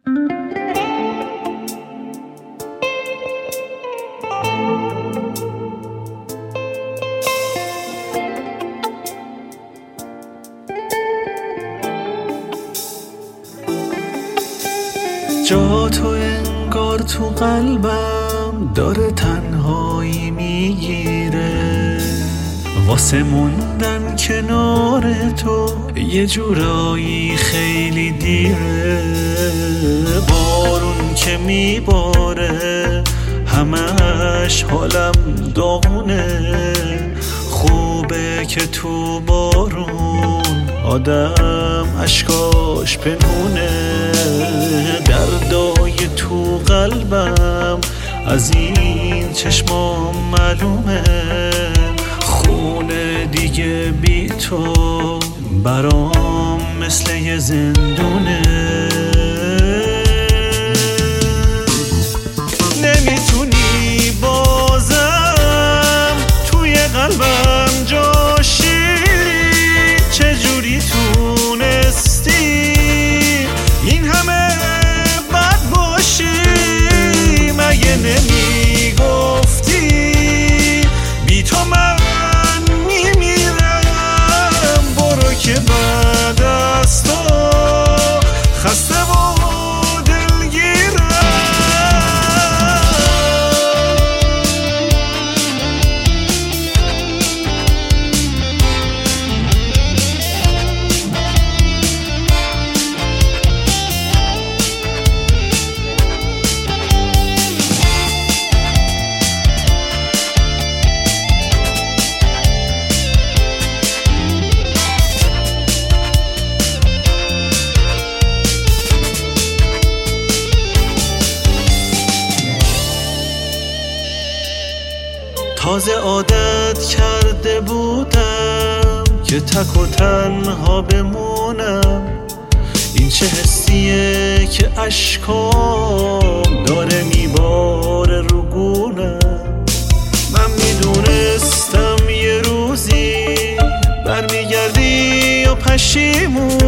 جا تو انگار تو قلبم داره تنهایی میگیره، واسه موندن کنار تو یه جورایی خیلی دیره. بارون که میباره همش حالم داغونه، خوبه که تو بارون آدم اشکاش پنهونه. دردای تو قلبم از این چشمام معلومه، خونه دیگه بی تو برام مثل یه زندونه. نمیتونی بازم توی قلبم جاشی، چجوری تونستی این همه بد باشی؟ مگه نمیگفتی بی تو من میمیرم؟ برو که بعد از تو خسته و تازه عادت کرده بودم که تک و تنها بمونم. این چه حسیه که اشکام داره میباره رو گونم. من میدونستم یه روزی برمیگردی و پشیمون